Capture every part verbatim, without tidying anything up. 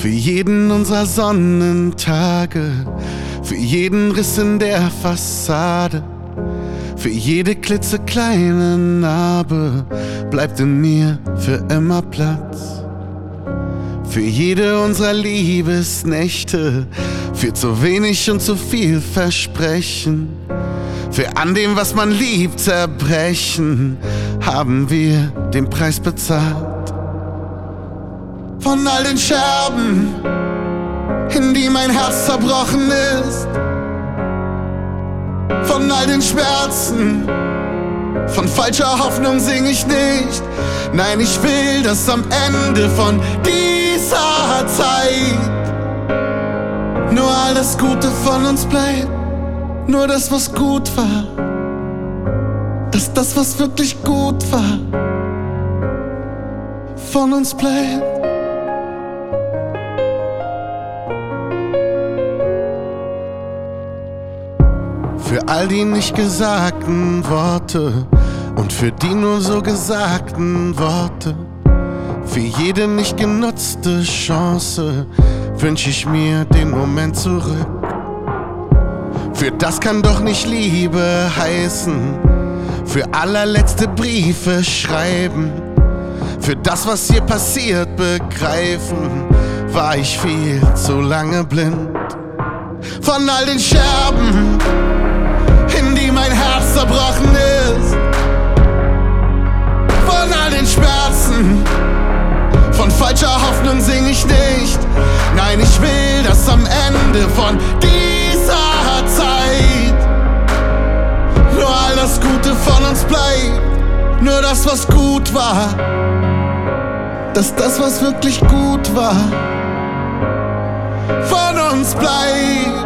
Für jeden unserer Sonnentage, für jeden Riss in der Fassade, für jede klitzekleine Narbe bleibt in mir für immer Platz. Für jede unserer Liebesnächte, für zu wenig und zu viel Versprechen, für an dem, was man liebt, Zerbrechen, haben wir den Preis bezahlt. Von all den Scherben, in die mein Herz zerbrochen ist, von all den Schmerzen, von falscher Hoffnung sing ich nicht. Nein, ich will, dass am Ende von dieser Zeit nur alles Gute von uns bleibt. Nur das, was gut war, dass das, was wirklich gut war, von uns bleibt. Für all die nicht gesagten Worte und für die nur so gesagten Worte, für jede nicht genutzte Chance wünsch ich mir den Moment zurück. Für das kann doch nicht Liebe heißen, für allerletzte Briefe schreiben, für das, was hier passiert, begreifen, war ich viel zu lange blind. Von all den Scherben, in die mein Herz zerbrochen ist, von all den Schmerzen, von falscher Hoffnung sing ich nicht. Nein, ich will, dass am Ende von dieser Zeit nur all das Gute von uns bleibt. Nur das, was gut war, dass das, was wirklich gut war, von uns bleibt.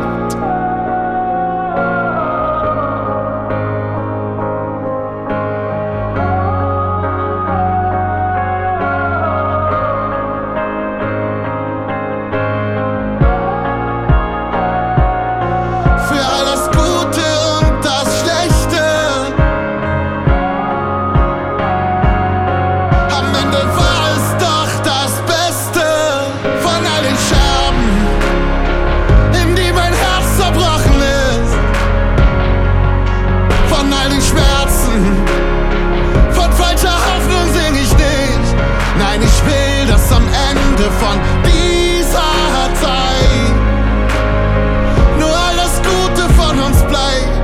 Nein, ich will, dass am Ende von dieser Zeit nur all das Gute von uns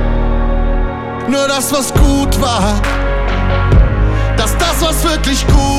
bleibt. Nur das, was gut war, dass das, was wirklich gut